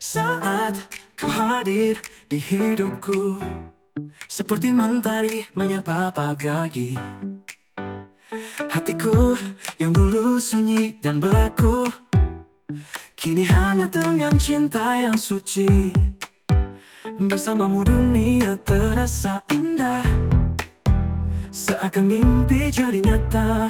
Saat kau hadir di hidupku, seperti mentari menyapa pagi. Hatiku yang dulu sunyi dan beku, kini hangat dengan cinta yang suci. Bersamamu dunia terasa indah, seakan mimpi jadi nyata.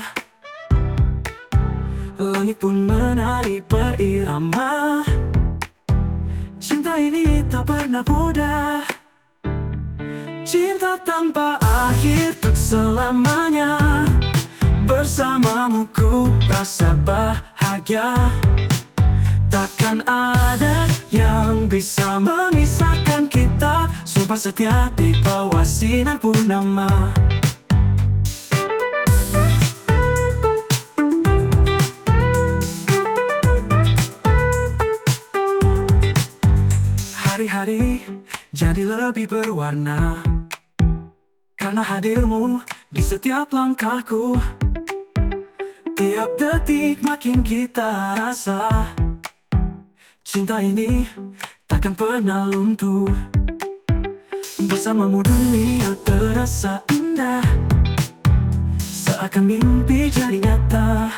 Langit pun menari berirama. Cinta ini tak pernah mudah, cinta tanpa akhir untuk selamanya. Bersamamu ku rasa bahagia. Takkan ada yang bisa memisahkan kita. Sumpah setia di bawah sinar purnama. Hari-hari jadi lebih berwarna karena hadirmu di setiap langkahku. Tiap detik makin kita rasa cinta ini takkan pernah luntur. Bersamamu dunia terasa indah, seakan mimpi jadi nyata.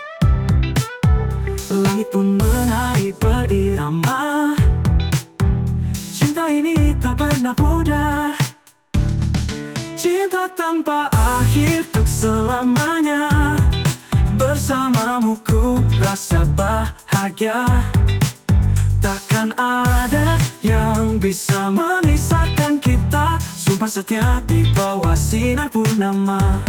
Langit pun menari berirama. Cinta ini tak pernah mudah, cinta tanpa akhir untuk selamanya. Bersamamu ku rasa bahagia. Takkan ada yang bisa memisahkan kita. Sumpah setia di bawah sinar purnama.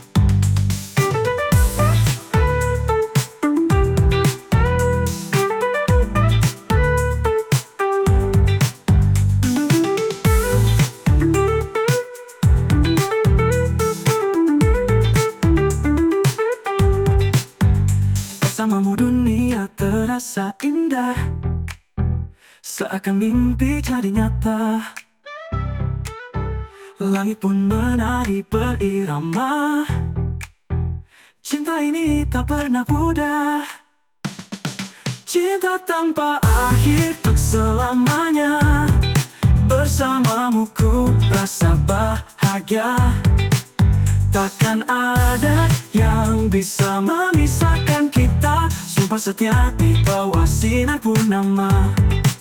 Bersamamu dunia terasa indah, seakan mimpi jadi nyata. Langit pun menari berirama. Cinta ini tak pernah mudah, cinta tanpa akhir untuk selamanya. Bersamamu ku rasa bahagia. Takkan ada yang bisa memisahkan kita. Sumpah setia di bawah sinar purnama.